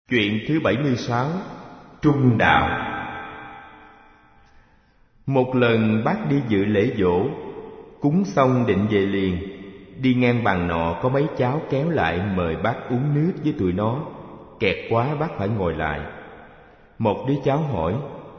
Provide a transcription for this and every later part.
Chuyện thứ 76. Trung đạo. Một lần bác đi dự lễ giỗ, cúng xong định về liền. Đi ngang bàn nọ có mấy cháu kéo lại mời bác uống nước với tụi nó. Kẹt quá bác phải ngồi lại. Một đứa cháu hỏi: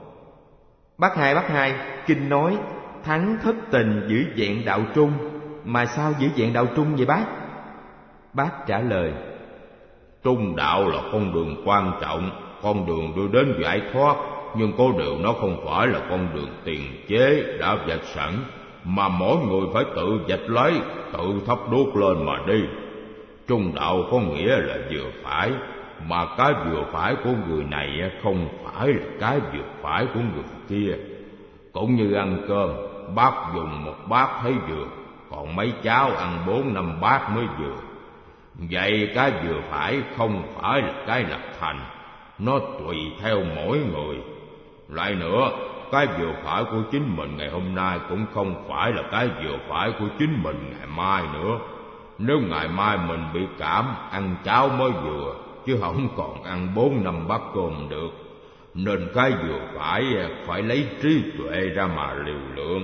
Bác hai, kinh nói thắng thất tình giữ vẹn đạo trung, mà sao giữ vẹn đạo trung vậy bác? Bác trả lời: Trung đạo là con đường quan trọng, con đường đưa đến giải thoát, nhưng có điều nó không phải là con đường tiền chế đã vạch sẵn, mà mỗi người phải tự vạch lấy, tự thắp đuốc lên mà đi. Trung đạo có nghĩa là vừa phải, mà cái vừa phải của người này không phải là cái vừa phải của người kia. Cũng như ăn cơm, bác dùng một bát thấy vừa, còn mấy cháu ăn 4-5 bát mới vừa. Vậy cái vừa phải không phải là cái lập thành, nó tùy theo mỗi người. Lại nữa, cái vừa phải của chính mình ngày hôm nay cũng không phải là cái vừa phải của chính mình ngày mai nữa. Nếu ngày mai mình bị cảm, ăn cháo mới vừa, chứ không còn ăn 4-5 bát cơm được. Nên cái vừa phải lấy trí tuệ ra mà liều lượng.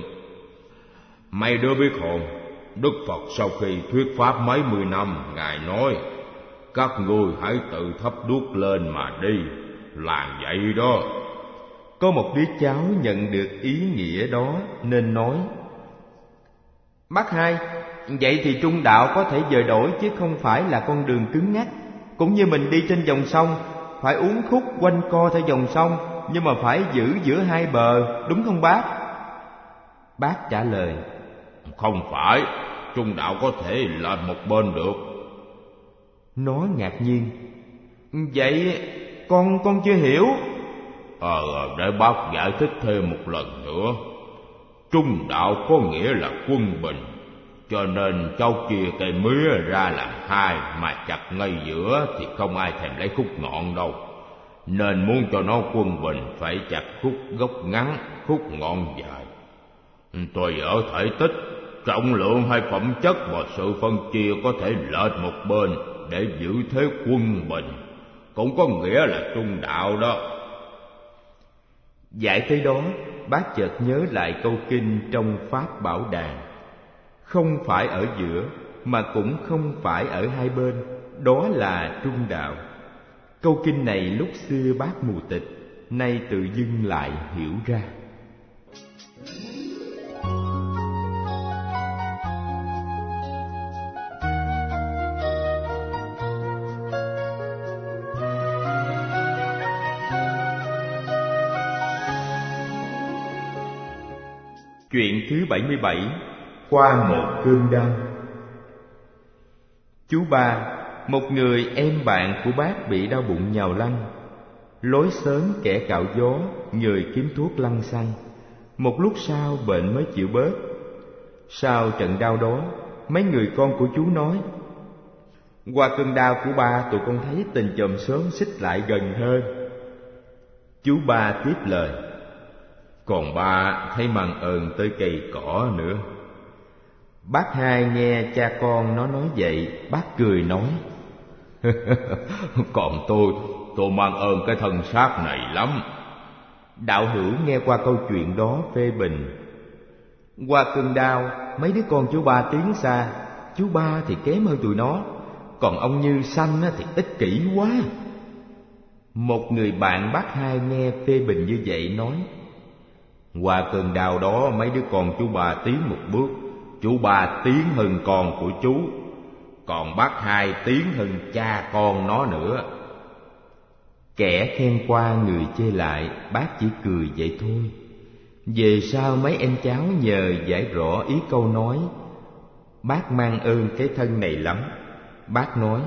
Mấy đứa biết hồn, Đức Phật sau khi thuyết pháp mấy mươi năm, Ngài nói: các ngươi hãy tự thắp đuốc lên mà đi, làm vậy đó. Có một đứa cháu nhận được ý nghĩa đó nên nói: Bác hai, vậy thì trung đạo có thể dời đổi chứ không phải là con đường cứng ngắc. Cũng như mình đi trên dòng sông, phải uốn khúc quanh co theo dòng sông, nhưng mà phải giữ giữa hai bờ, đúng không bác? Bác trả lời: Không phải, trung đạo có thể lệch một bên được. Nó ngạc nhiên: Vậy con chưa hiểu. Để bác giải thích thêm một lần nữa. Trung đạo có nghĩa là quân bình, cho nên cháu chia cây mía ra làm hai mà chặt ngay giữa thì không ai thèm lấy khúc ngọn đâu. Nên muốn cho nó quân bình phải chặt khúc gốc ngắn, khúc ngọn dài. Tùy ở thể tích, trọng lượng hay phẩm chất và sự phân chia có thể lệch một bên để giữ thế quân bình, cũng có nghĩa là trung đạo đó. Giải tới đó, bác chợt nhớ lại câu kinh trong Pháp Bảo Đàn: không phải ở giữa, mà cũng không phải ở hai bên, đó là trung đạo. Câu kinh này lúc xưa bác mù tịch, nay tự dưng lại hiểu ra. Chuyện thứ 77. Qua một cơn đau. Chú Ba, một người em bạn của bác bị đau bụng nhào lăn. Lối xóm kẻ cạo gió, người kiếm thuốc lăn xăng. Một lúc sau bệnh mới chịu bớt. Sau trận đau đó, mấy người con của chú nói: qua cơn đau của ba, tụi con thấy tình chòm xóm xích lại gần hơn. Chú Ba tiếp lời: còn ba thấy mang ơn tới cây cỏ nữa. Bác hai nghe cha con nó nói vậy, bác cười nói: còn tôi mang ơn cái thân xác này lắm. Đạo hữu nghe qua câu chuyện đó phê bình: qua cơn đau, mấy đứa con chú Ba tiến xa, chú Ba thì kém hơn tụi nó, còn ông Như Sanh thì ích kỷ quá. Một người bạn bác hai nghe phê bình như vậy nói: qua cơn đau đó, mấy đứa con chú Ba tiến một bước, chú Ba tiến hơn con của chú, còn bác hai tiến hơn cha con nó nữa. Kẻ khen qua người chê lại, bác chỉ cười vậy thôi. Về sau mấy em cháu nhờ giải rõ ý câu nói: bác mang ơn cái thân này lắm. Bác nói: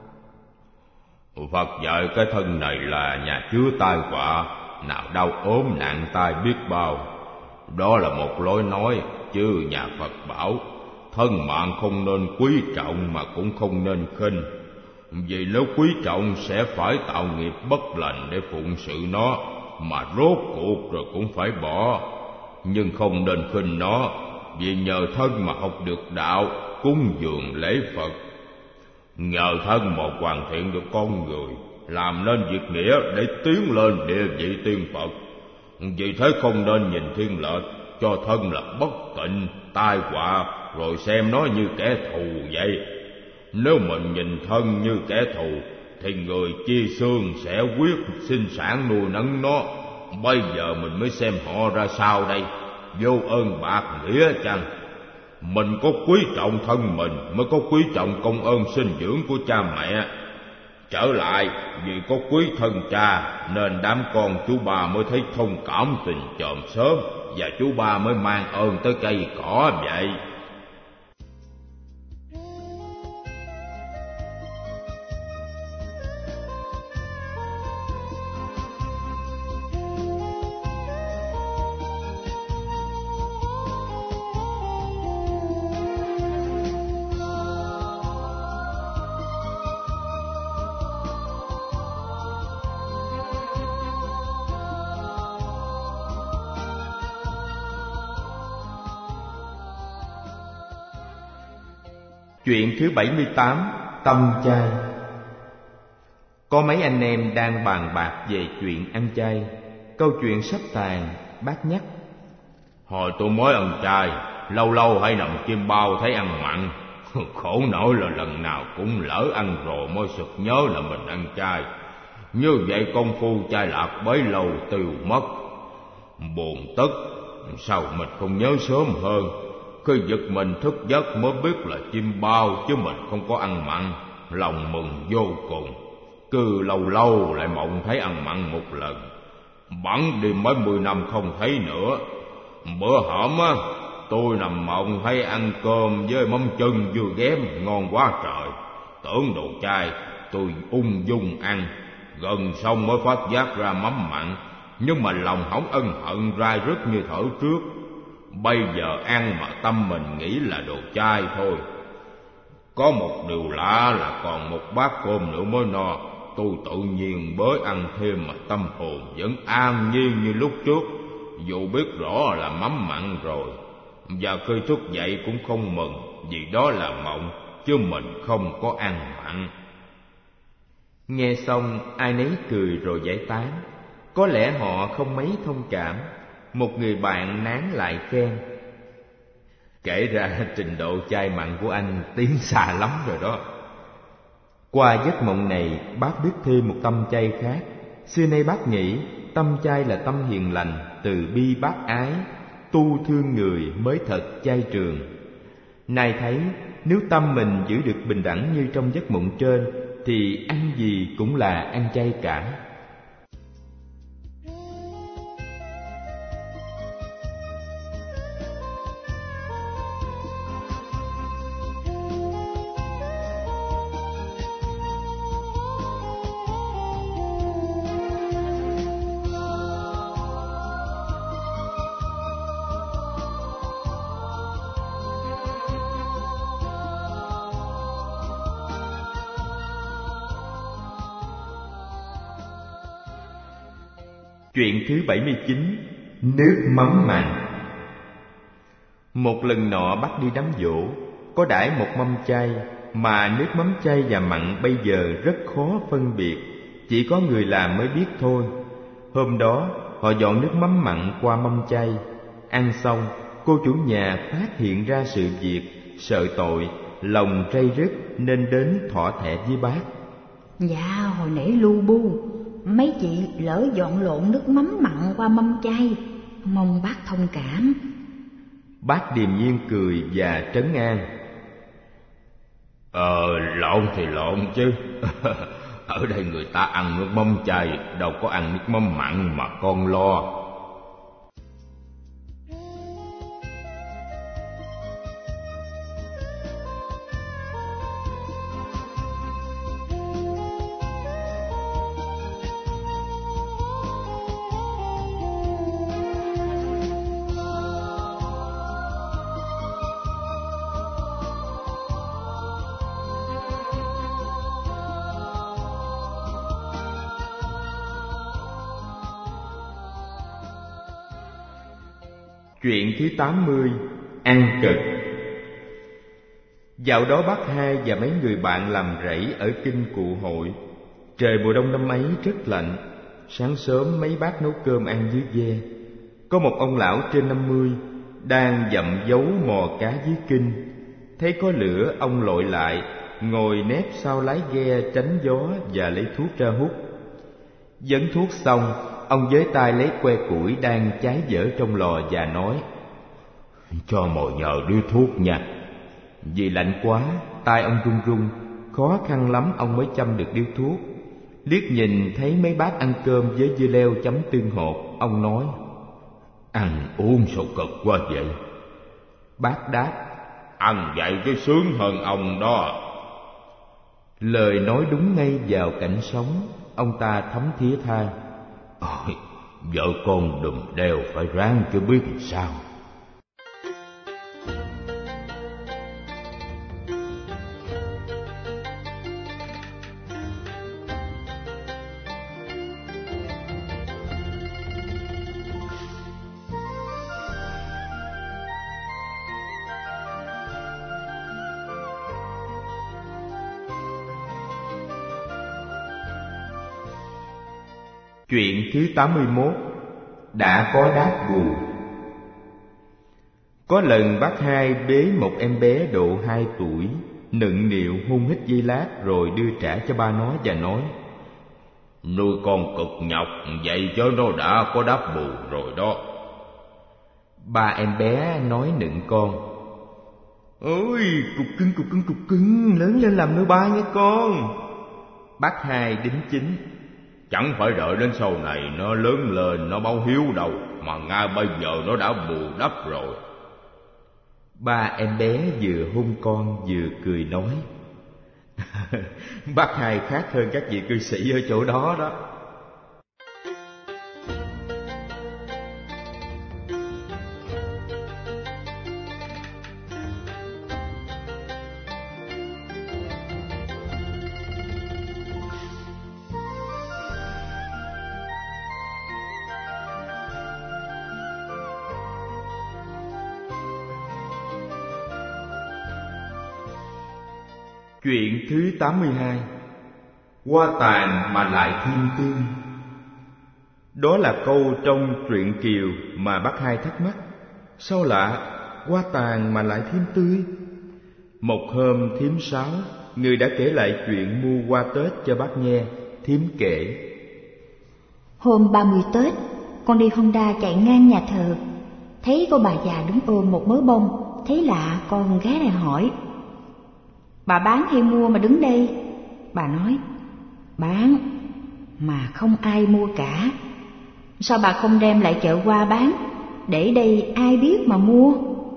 Phật dạy cái thân này là nhà chứa tai họa, nào đau ốm nặng tai biết bao. Đó là một lối nói, chứ nhà Phật bảo thân mạng không nên quý trọng mà cũng không nên khinh. Vì nếu quý trọng sẽ phải tạo nghiệp bất lành để phụng sự nó, mà rốt cuộc rồi cũng phải bỏ. Nhưng không nên khinh nó, vì nhờ thân mà học được đạo, cúng dường lễ Phật. Nhờ thân mà hoàn thiện được con người, làm nên việc nghĩa để tiến lên địa vị tiên Phật. Vì thế không nên nhìn thiên lệch, cho thân là bất tịnh, tai họa, rồi xem nó như kẻ thù vậy. Nếu mình nhìn thân như kẻ thù, thì người chia xương sẽ quyết sinh sản nuôi nấng nó. Bây giờ mình mới xem họ ra sao đây? Vô ơn bạc nghĩa chăng? Mình có quý trọng thân mình mới có quý trọng công ơn sinh dưỡng của cha mẹ. Trở lại, vì có quý thân cha nên đám con chú ba mới thấy thông cảm tình chòm sớm, và chú ba mới mang ơn tới cây cỏ vậy. Chuyện thứ 78, tâm chay. Có mấy anh em đang bàn bạc về chuyện ăn chay. Câu chuyện sắp tàn, bác nhắc: Hồi tôi mới ăn chay, lâu lâu hay nằm chim bao thấy ăn mặn. Khổ nỗi là lần nào cũng lỡ ăn rồi mới sực nhớ là mình ăn chay. Như vậy công phu chay lạc bấy lâu tiêu mất. Buồn tức, sao mình không nhớ sớm hơn? Khi giật mình thức giấc mới biết là chim bao chứ mình không có ăn mặn. Lòng mừng vô cùng. Cứ lâu lâu lại mộng thấy ăn mặn một lần. Bẵng đi mấy 10 năm không thấy nữa. Bữa hổm á, tôi nằm mộng thấy ăn cơm với mắm chân dưa ghém ngon quá trời. Tưởng đồ chay, tôi ung dung ăn. Gần xong mới phát giác ra mắm mặn, nhưng mà lòng hổng ân hận rai rứt như thở trước. Bây giờ ăn mà tâm mình nghĩ là đồ chay thôi. Có một điều lạ là còn một bát cơm nữa mới no. Tôi tự nhiên bới ăn thêm mà tâm hồn vẫn an nhiên như lúc trước, dù biết rõ là mắm mặn rồi. Và khi thức dậy cũng không mừng, vì đó là mộng, chứ mình không có ăn mặn. Nghe xong ai nấy cười rồi giải tán. Có lẽ họ không mấy thông cảm. Một người bạn nán lại khen: Kể ra trình độ chay mặn của anh tiến xa lắm rồi đó. Qua giấc mộng này, bác biết thêm một tâm chay khác. Xưa nay bác nghĩ tâm chay là tâm hiền lành, từ bi bác ái, tu thương người mới thật chay trường. Nay thấy nếu tâm mình giữ được bình đẳng như trong giấc mộng trên, thì ăn gì cũng là ăn chay cả. Chuyện thứ 79, nước mắm mặn. Một lần nọ bác đi đám giỗ, có đãi một mâm chay, mà nước mắm chay và mặn bây giờ rất khó phân biệt, chỉ có người làm mới biết thôi. Hôm đó họ dọn nước mắm mặn qua mâm chay. Ăn xong, cô chủ nhà phát hiện ra sự việc, sợ tội, lòng trây rứt nên đến thọ thẹ với bác. Dạ, hồi nãy lu bu, mấy chị lỡ dọn lộn nước mắm mặn qua mâm chay, mong bác thông cảm. Bác điềm nhiên cười và trấn an: Lộn thì lộn chứ. Ở đây người ta ăn nước mắm chay, đâu có ăn nước mắm mặn mà con lo. Chuyện thứ 80, ăn cực. Dạo đó bác Hai và mấy người bạn làm rẫy ở kinh Cụ Hội. Trời mùa đông năm ấy rất lạnh. Sáng sớm mấy bác nấu cơm ăn dưới ghe. Có một ông lão trên 50 đang dậm dấu mò cá dưới kinh. Thấy có lửa, ông lội lại, ngồi nép sau lái ghe tránh gió và lấy thuốc ra hút. Dấn thuốc xong, ông với tay lấy que củi đang cháy dở trong lò và nói: Cho mồi nhờ điếu thuốc nha. Vì lạnh quá, tay ông run run, khó khăn lắm ông mới châm được điếu thuốc. Liếc nhìn thấy mấy bác ăn cơm với dưa leo chấm tương hột, ông nói: Ăn uống sao cực quá vậy? Bác đáp: Ăn vậy cái sướng hơn ông đó. Lời nói đúng ngay vào cảnh sống. Ông ta thấm thía than: Ôi, vợ con đùm đeo phải ráng chứ biết làm sao. Chuyện thứ 81. Đã có đáp bù. Có lần bác Hai bế một em bé độ 2 tuổi, nựng nịu hôn hít giây lát rồi đưa trả cho ba nó và nói: Nuôi con cực nhọc, vậy cho nó đã có đáp bù rồi đó. Ba em bé nói nựng con: Ôi, cục cưng, lớn lên làm nuôi ba nghe con. Bác Hai đính chính: Chẳng phải đợi đến sau này nó lớn lên nó báo hiếu đâu, mà ngay bây giờ nó đã bù đắp rồi. Ba em bé vừa hôn con vừa cười nói: Bác Hai khác hơn các vị cư sĩ ở chỗ đó đó. Chuyện thứ 82. Hoa tàn mà lại thiên tươi. Đó là câu trong truyện Kiều mà bác Hai thắc mắc. Sao lạ, hoa tàn mà lại thêm tươi? Một hôm thím Sáu, người đã kể lại chuyện mua hoa Tết cho bác nghe. Thím kể: Hôm 30 Tết, con đi Honda chạy ngang nhà thờ, thấy cô bà già đứng ôm một mớ bông. Thấy lạ, con ghé lại hỏi: Bà bán hay mua mà đứng đây? Bà nói: Bán, mà không ai mua cả. Sao bà không đem lại chợ hoa bán, để đây ai biết mà mua?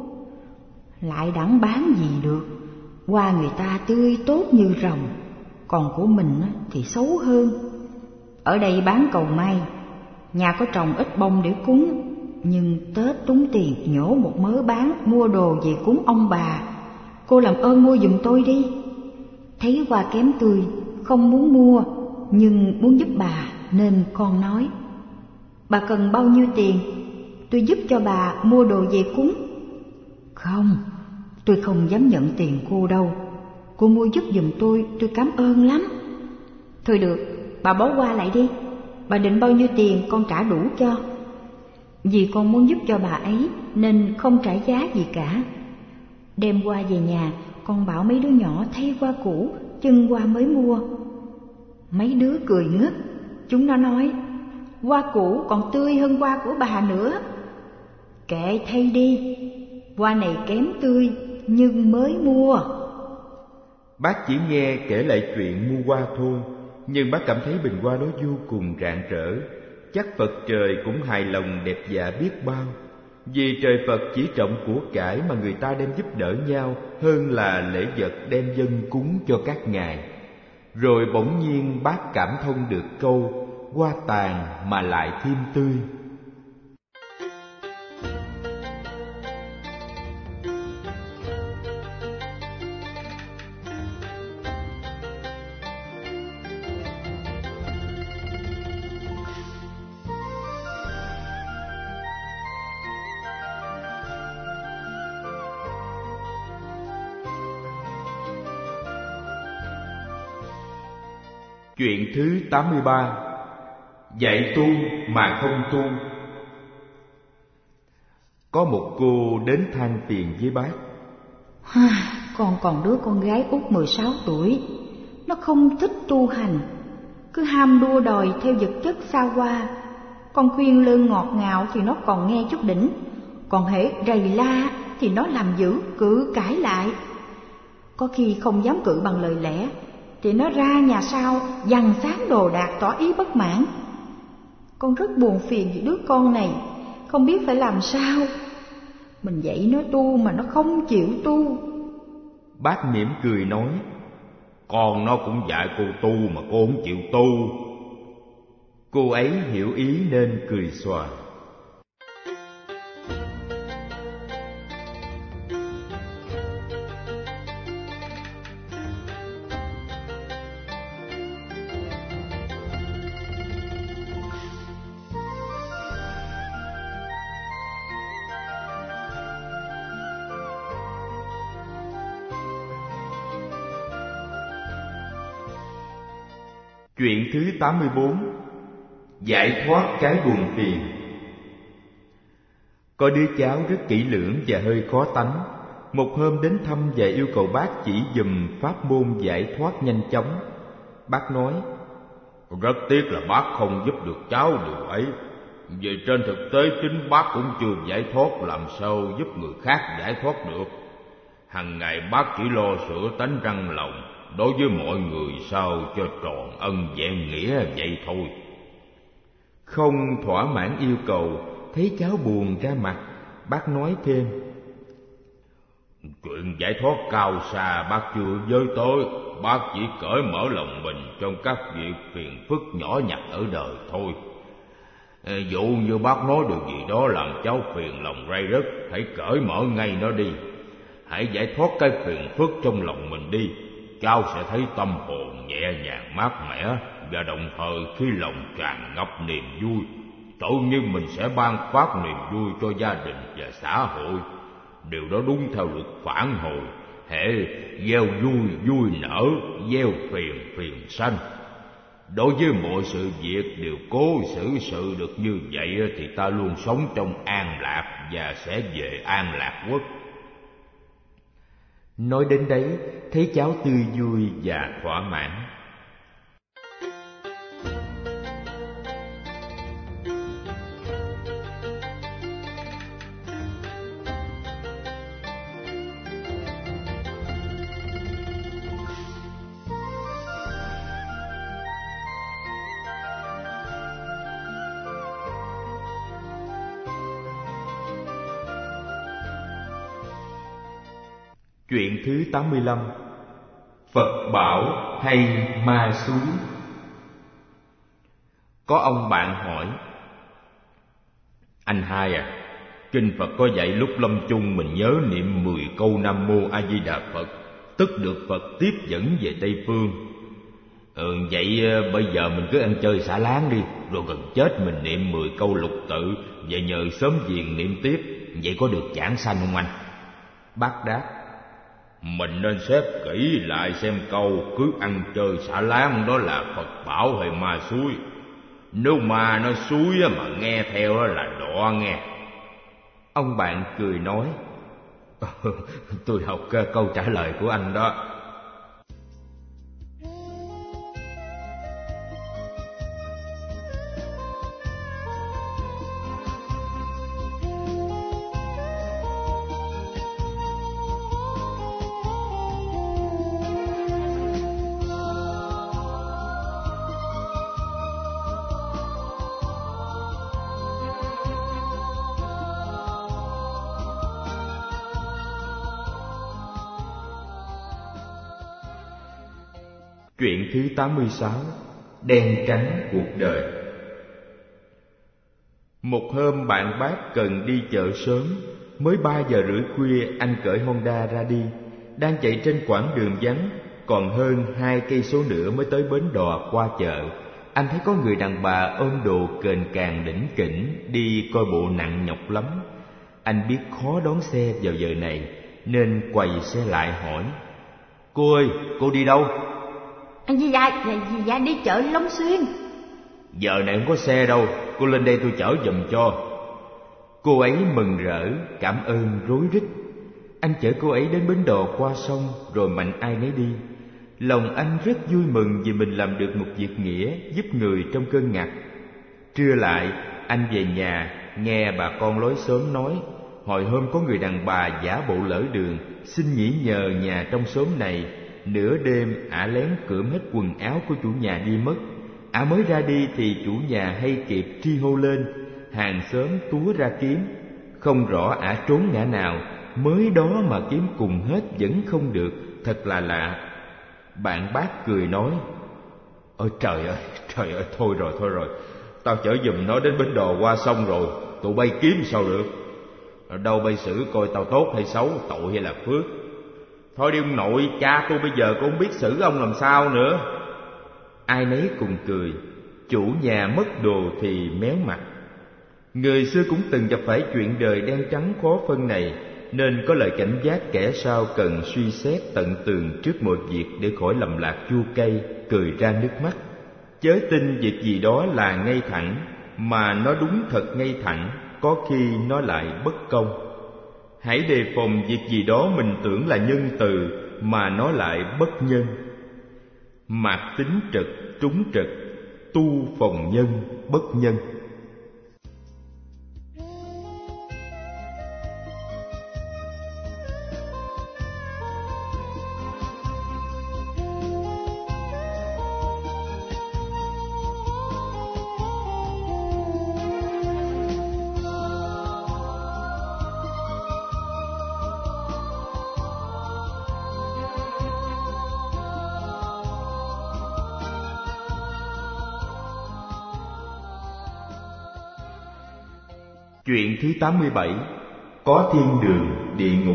Lại đặng bán gì được, hoa người ta tươi tốt như rồng, còn của mình thì xấu hơn. Ở đây bán cầu may, nhà có trồng ít bông để cúng, nhưng Tết túng tiền nhổ một mớ bán mua đồ về cúng ông bà. Cô làm ơn mua giùm tôi đi. Thấy hoa kém tươi, không muốn mua, nhưng muốn giúp bà nên con nói: Bà cần bao nhiêu tiền, tôi giúp cho bà mua đồ về cúng. Không, tôi không dám nhận tiền cô đâu. Cô mua giúp giùm tôi cảm ơn lắm. Thôi được, bà bó hoa lại đi. Bà định bao nhiêu tiền con trả đủ cho. Vì con muốn giúp cho bà ấy nên không trả giá gì cả. Đem hoa về nhà, con bảo mấy đứa nhỏ thay hoa cũ, chân hoa mới mua. Mấy đứa cười ngất. Chúng nó nói: Hoa cũ còn tươi hơn hoa của bà nữa. Kệ thay đi, hoa này kém tươi nhưng mới mua. Bác chỉ nghe kể lại chuyện mua hoa thôi, nhưng bác cảm thấy bình hoa đó vô cùng rạng rỡ. Chắc Phật trời cũng hài lòng đẹp dạ biết bao. Vì trời Phật chỉ trọng của cải mà người ta đem giúp đỡ nhau hơn là lễ vật đem dâng cúng cho các ngài. Rồi bỗng nhiên bác cảm thông được câu hoa tàn mà lại thêm tươi. Chuyện thứ 83. Dạy tu mà không tu. Có một cô đến than phiền với bác. Con còn đứa con gái út 16 tuổi, nó không thích tu hành, cứ ham đua đòi theo vật chất xa hoa. Con khuyên lơn ngọt ngào thì nó còn nghe chút đỉnh, còn hễ rầy la thì nó làm dữ cự cãi lại. Có khi không dám cự bằng lời lẽ thì nó ra nhà sau giằng xán đồ đạc tỏ ý bất mãn. Con rất buồn phiền vì đứa con này, không biết phải làm sao. Mình dạy nó tu mà nó không chịu tu. Bác mỉm cười nói: Con nó cũng dạy cô tu mà cô không chịu tu. Cô ấy hiểu ý nên cười xòa. Chuyện thứ 84. Giải thoát cái buồn phiền. Có đứa cháu rất kỹ lưỡng và hơi khó tánh. Một hôm đến thăm và yêu cầu bác chỉ dùm pháp môn giải thoát nhanh chóng. Bác nói: Rất tiếc là bác không giúp được cháu điều ấy. Vì trên thực tế chính bác cũng chưa giải thoát, làm sao giúp người khác giải thoát được. Hằng ngày bác chỉ lo sửa tánh răng lòng đối với mọi người sao cho tròn ân vẹn nghĩa vậy thôi. Không thỏa mãn yêu cầu, thấy cháu buồn ra mặt, bác nói thêm: Chuyện giải thoát cao xa bác chưa giới tới. Bác chỉ cởi mở lòng mình trong các việc phiền phức nhỏ nhặt ở đời thôi. Dụ như bác nói điều gì đó làm cháu phiền lòng ray rứt, hãy cởi mở ngay nó đi. Hãy giải thoát cái phiền phức trong lòng mình đi. Cháu sẽ thấy tâm hồn nhẹ nhàng mát mẻ, và đồng thời khi lòng tràn ngập niềm vui, tự nhiên mình sẽ ban phát niềm vui cho gia đình và xã hội. Điều đó đúng theo luật phản hồi: hễ gieo vui vui nở, gieo phiền phiền sanh. Đối với mọi sự việc đều cố xử sự được như vậy thì ta luôn sống trong an lạc và sẽ về an lạc quốc. Nói đến đấy, thấy cháu tươi vui và thỏa mãn. Chuyện thứ 85. Phật bảo hay ma suối. Có ông bạn hỏi: Anh Hai à, kinh Phật có dạy lúc lâm chung mình nhớ niệm 10 câu Nam Mô A Di Đà Phật, tức được Phật tiếp dẫn về Tây Phương. Vậy bây giờ mình cứ ăn chơi xả láng đi, rồi gần chết mình niệm 10 câu lục tự và nhờ sớm viền niệm tiếp, vậy có được giảng sanh không anh? Bác đáp: Mình nên xếp kỹ lại xem câu cứ ăn chơi xả láng đó là Phật bảo hay ma suối. Nếu ma nó suối mà nghe theo đó là đọa nghe. Ông bạn cười nói: Tôi học câu trả lời của anh đó. Chuyện thứ 86. Đen trắng cuộc đời. Một hôm bạn bác cần đi chợ sớm. Mới 3 giờ rưỡi khuya anh cởi Honda ra đi. Đang chạy trên quãng đường vắng, còn hơn 2 cây số nữa mới tới bến đò qua chợ. Anh thấy có người đàn bà ôm đồ kềnh càng đỉnh kỉnh đi coi bộ nặng nhọc lắm. Anh biết khó đón xe vào giờ này nên quay xe lại hỏi: Cô ơi, cô đi đâu? Anh dì dạ đi chợ Long Xuyên. Giờ này không có xe đâu, cô lên đây tôi chở giùm cho. Cô ấy mừng rỡ, cảm ơn rối rít. Anh chở cô ấy đến bến đò qua sông, rồi mạnh ai nấy đi. Lòng anh rất vui mừng vì mình làm được một việc nghĩa, giúp người trong cơn ngặt. Trưa lại, anh về nhà, nghe bà con lối xóm nói, hồi hôm có người đàn bà giả bộ lỡ đường, xin nghỉ nhờ nhà trong xóm này. Nửa đêm, ả lén cướm hết quần áo của chủ nhà đi mất. Ả mới ra đi thì chủ nhà hay kịp tri hô lên, hàng xóm túa ra kiếm. Không rõ ả trốn ngã nào, mới đó mà kiếm cùng hết vẫn không được, thật là lạ. Bạn bác cười nói, ôi trời ơi, thôi rồi, tao chở giùm nó đến bến đò qua sông rồi, tụi bay kiếm sao được. Đâu bay xử coi tao tốt hay xấu, tội hay là phước. Thôi đi ông nội, cha tôi bây giờ cũng không biết xử ông làm sao nữa. Ai nấy cùng cười. Chủ nhà mất đồ thì méo mặt. Người xưa cũng từng gặp phải chuyện đời đen trắng khó phân này, nên có lời cảnh giác kẻ sau cần suy xét tận tường trước mọi việc để khỏi lầm lạc chua cay, cười ra nước mắt. Chớ tin việc gì đó là ngay thẳng, mà nó đúng thật ngay thẳng, có khi nó lại bất công. Hãy đề phòng việc gì đó mình tưởng là nhân từ, mà nó lại bất nhân. Mạt tính trật, trúng trật, tu phòng nhân, bất nhân. Chuyện thứ 87. Có thiên đường, địa ngục.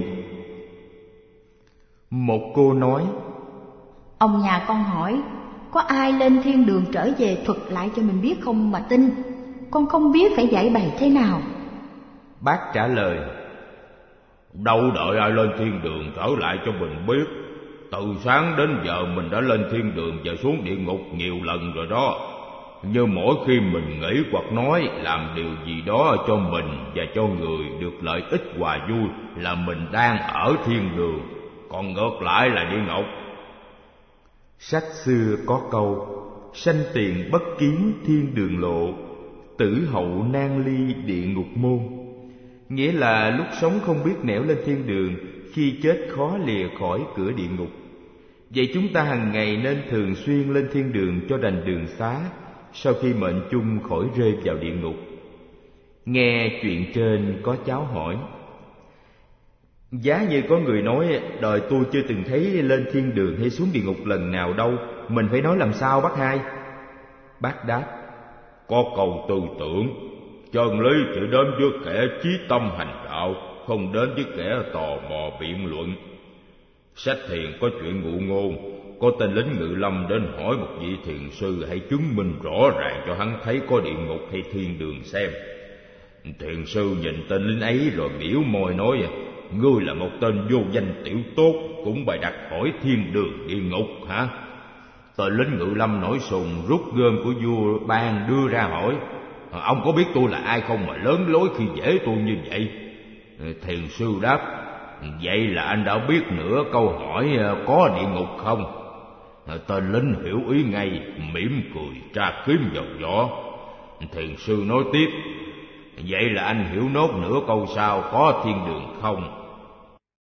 Một cô nói, ông nhà con hỏi, có ai lên thiên đường trở về thuật lại cho mình biết không mà tin? Con không biết phải giải bày thế nào. Bác trả lời, đâu đợi ai lên thiên đường trở lại cho mình biết. Từ sáng đến giờ mình đã lên thiên đường và xuống địa ngục nhiều lần rồi đó. Như mỗi khi mình nghĩ hoặc nói làm điều gì đó cho mình và cho người được lợi ích hòa vui là mình đang ở thiên đường, còn ngược lại là địa ngục. Sách xưa có câu, sanh tiền bất kiến thiên đường lộ, tử hậu nan ly địa ngục môn. Nghĩa là lúc sống không biết nẻo lên thiên đường, khi chết khó lìa khỏi cửa địa ngục. Vậy chúng ta hàng ngày nên thường xuyên lên thiên đường cho đành đường xá, sau khi mệnh chung khỏi rơi vào địa ngục. Nghe chuyện trên có cháu hỏi, giá như có người nói đời tôi chưa từng thấy lên thiên đường hay xuống địa ngục lần nào đâu, mình phải nói làm sao bác hai? Bác đáp, có câu tư tưởng, chân lý chỉ đến với kẻ chí tâm hành đạo, không đến với kẻ tò mò biện luận. Sách thiền có chuyện ngụ ngôn, có tên lính ngự lâm đến hỏi một vị thiền sư hãy chứng minh rõ ràng cho hắn thấy có địa ngục hay thiên đường xem. Thiền sư nhìn tên lính ấy rồi biểu môi nói, ngươi là một tên vô danh tiểu tốt, cũng bày đặt hỏi thiên đường địa ngục hả? Tên lính ngự lâm nổi sùng rút gươm của vua ban đưa ra hỏi, ông có biết tôi là ai không mà lớn lối khi dễ tôi như vậy? Thiền sư đáp, vậy là anh đã biết nửa câu hỏi có địa ngục không? Tên lính hiểu ý ngay, mỉm cười tra kiếm vào vỏ. Thiền sư nói tiếp, vậy là anh hiểu nốt nửa câu sau có thiên đường không?